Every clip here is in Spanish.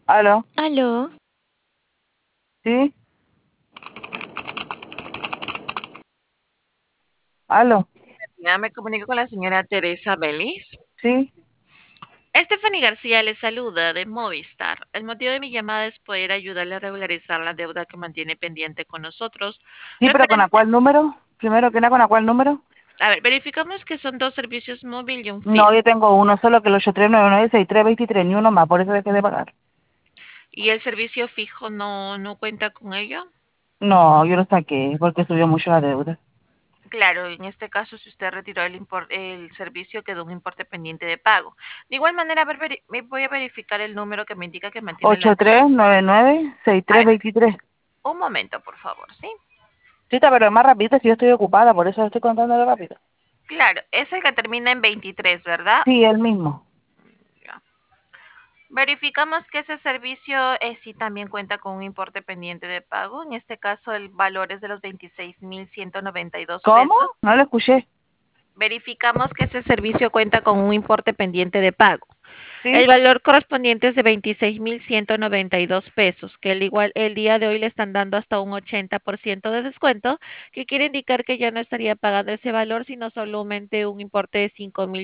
Aló, Aló, sí, aló, ya me comunico con la señora Teresa Belis. sí, Stephanie García le saluda de Movistar. El motivo de mi llamada es poder ayudarle a regularizar la deuda que mantiene pendiente con nosotros. sí, pero ¿con a Referente, cuál número? Primero que nada, ¿con a cuál número? a ver, verificamos que son dos servicios móvil y un No, fijo. yo tengo uno solo que el 83996323, ni uno más, por eso dejé de pagar. ¿Y el servicio fijo no cuenta con ello? No, yo lo saqué porque subió mucho la deuda. Claro, en este caso, si usted retiró el servicio, quedó un importe pendiente de pago. De igual manera, a ver, me voy a verificar el número que me indica que mantiene la deuda. 83996323. Un momento, por favor, ¿sí? Chita, pero es más rápido si yo estoy ocupada, por eso estoy contándolo rápido. Claro, es el que termina en 23, ¿verdad? Sí, el mismo. Ya. Verificamos que ese servicio sí también cuenta con un importe pendiente de pago. En este caso, el valor es de los 26.192 ¿Cómo? pesos. No lo escuché. Verificamos que ese servicio cuenta con un importe pendiente de pago. El ¿Sí? valor correspondiente es de 26.192 pesos, que al igual el día de hoy le están dando hasta un 80% de descuento, que quiere indicar que ya no estaría pagando ese valor, sino solamente un importe de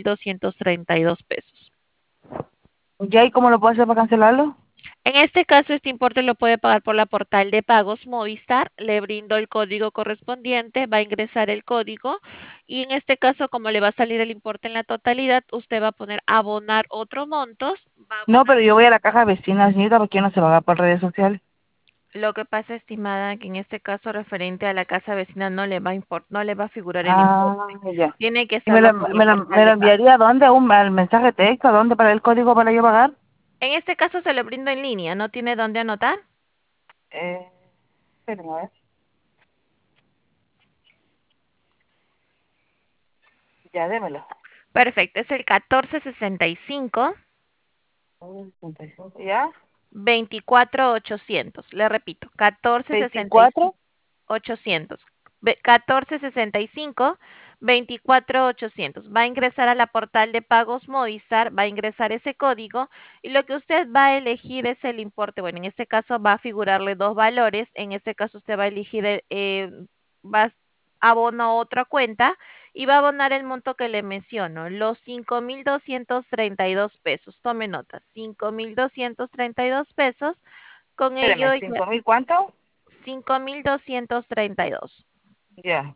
5.232 pesos. ¿Ya y cómo lo puedo hacer para cancelarlo? En este caso, este importe lo puede pagar por la portal de pagos Movistar. Le brindo el código correspondiente, va a ingresar el código y en este caso, como le va a salir el importe en la totalidad, usted va a poner abonar otro montos, va a No, abonar. pero yo voy a la caja vecina, señorita, porque no se paga por redes sociales. Lo que pasa, estimada, que en este caso referente a la casa vecina no le va a figurar el Ah, importe. ya. Tiene que ¿Y hacerlo por la me portal lo de pagos. enviaría a dónde? ¿Al mensaje de texto? ¿A dónde para el código para yo pagar? En este caso se lo brindo en línea, ¿no tiene dónde anotar? Eh, espérame, a ver. Ya, démelo. Perfecto, es el 1465 ¿Ya? 24800. Le repito, 24. 800. 1465 24800. Va a ingresar a la portal de pagos Movistar, va a ingresar ese código y lo que usted va a elegir es el importe. Bueno, en este caso va a figurarle dos valores. En este caso usted va a elegir, va a abono otra cuenta y va a abonar el monto que le menciono, los 5.232 pesos. Tome nota, 5.232 pesos. Con ello Espérame, ¿5.000 cuánto? 5.232. Ya.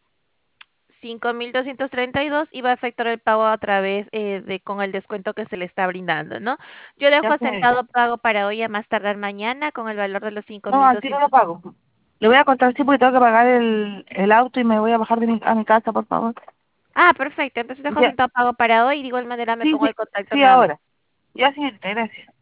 5.232 y va a efectuar el pago a través con el descuento que se le está brindando, ¿no? Yo dejo Ya, señorita. asentado pago para hoy a más tardar mañana con el valor de los cinco No, mil así no lo doscientos. pago. Le voy a contar, sí, porque tengo que pagar el auto y me voy a bajar a mi casa, por favor. Ah, perfecto. Entonces dejo Ya. asentado pago para hoy y de igual manera me Sí, pongo sí, el contacto sí, nuevamente. ahora. Ya, señorita, gracias.